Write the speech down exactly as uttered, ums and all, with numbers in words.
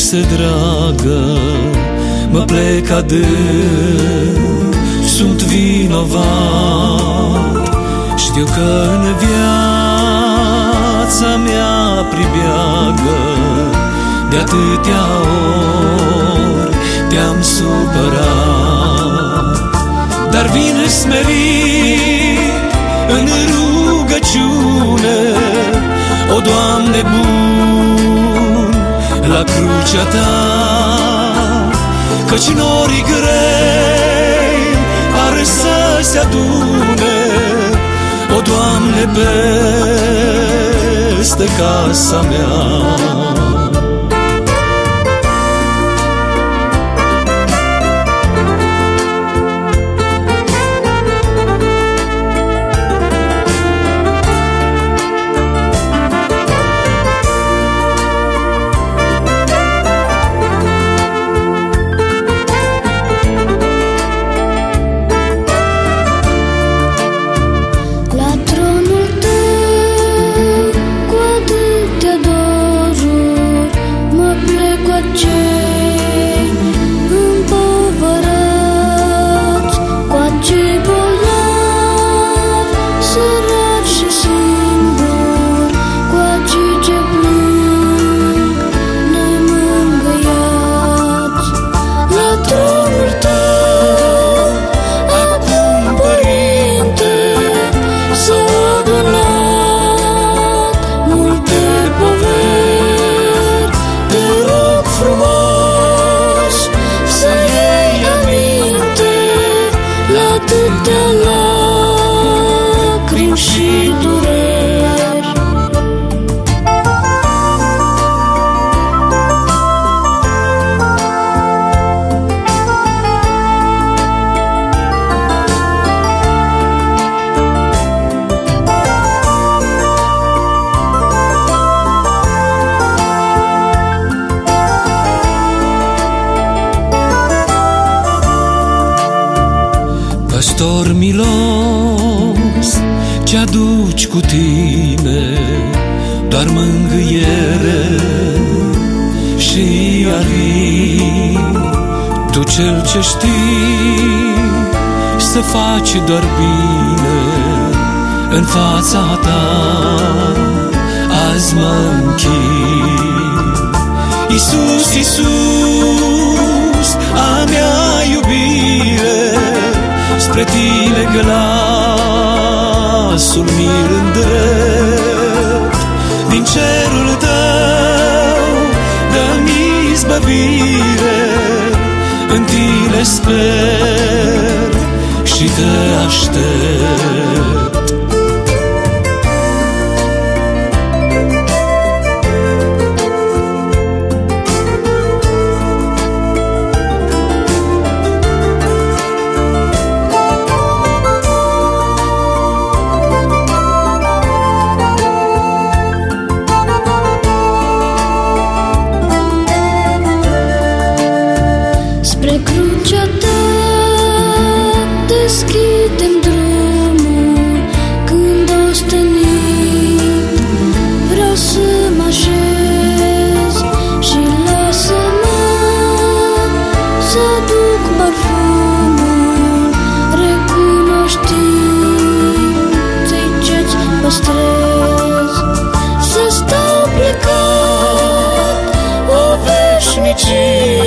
cruce dragă, mă plec adânc, sunt vinovat. Știu că în viața mea pribeagă, de atâtea ori te-am supărat. Dar vin smerit în rugăciune, o Doamne bun, la crucea Ta, căci norii grei par să se adune, o Doamne, peste casa mea. Atâtea lacrimi și dureri, Păstor milos, ce aduci cu tine doar mângâiere și alin. Tu cel ce știi să faci doar bine, în fața Ta azi mă închin. Iisus, Iisus, a mea iubire, spre Tine glasul mi-l îndrept. Din cerul Tău dă-mi izbăvire, în Tine sper și Te aștept. spre crucea Ta deschide-mi drumul, când ostenit vreau să mă așez și lasă-mă să duc parfumul recunoștinței ce-ți păstrez, să stau plecat o veșnicie